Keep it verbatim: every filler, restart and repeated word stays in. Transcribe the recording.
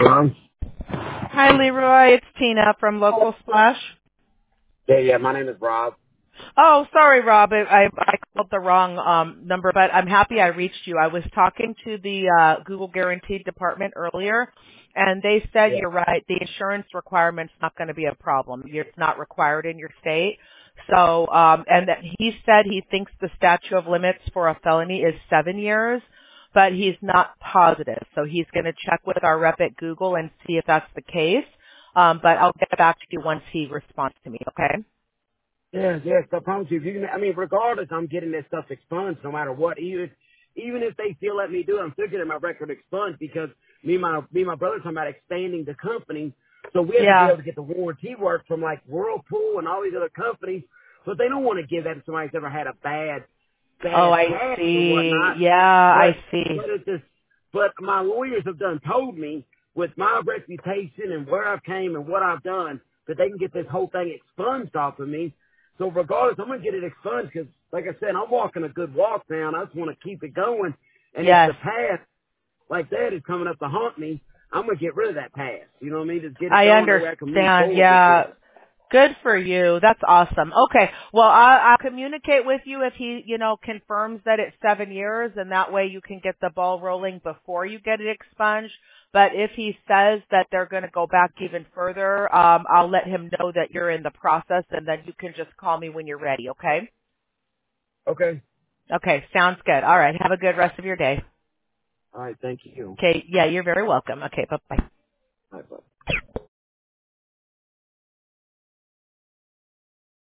Hello? Hi, Leroy. It's Tina from Local Splash. Yeah, yeah, my name is Rob. Oh, sorry, Rob. I, I, I called the wrong um, number, but I'm happy I reached you. I was talking to the uh, Google Guaranteed department earlier, and they said Yeah. you're right. The insurance requirement's not going to be a problem. It's not required in your state. So, um, and that he said he thinks the statute of limits for a felony is seven years, but he's not positive. So he's going to check with our rep at Google and see if that's the case. Um, but I'll get back to you once he responds to me. Okay? Yeah, yeah, I promise you, if you can, I mean, regardless, I'm getting this stuff expunged no matter what. Even, even if they still let me do it, I'm still getting my record expunged because me and my, me and my brother talking about expanding the company. So we have to be Yeah. able to get the warranty work from like Whirlpool and all these other companies. But they don't want to give that to somebody who's ever had a bad, Oh, bad I past or see. whatnot. Yeah, I But, see. but it's just, but my lawyers have done told me with my reputation and where I've came and what I've done that they can get this whole thing expunged off of me. So regardless, I'm going to get it expunged because, like I said, I'm walking a good walk now, and I just want to keep it going. And if Yes, the past like that is coming up to haunt me, I'm going to get rid of that past. You know what I mean? Just get it I going. That way I can move understand. forward with this. Yeah. Good for you. That's awesome. Okay. Well, I, I'll communicate with you if he, you know, confirms that it's seven years, and that way you can get the ball rolling before you get it expunged. But if he says that they're going to go back even further, um, I'll let him know that you're in the process, and then you can just call me when you're ready. Okay? Okay. Okay. Sounds good. All right. Have a good rest of your day. All right. Thank you. Okay. Yeah, you're very welcome. Okay. Bye bye. All right, bye.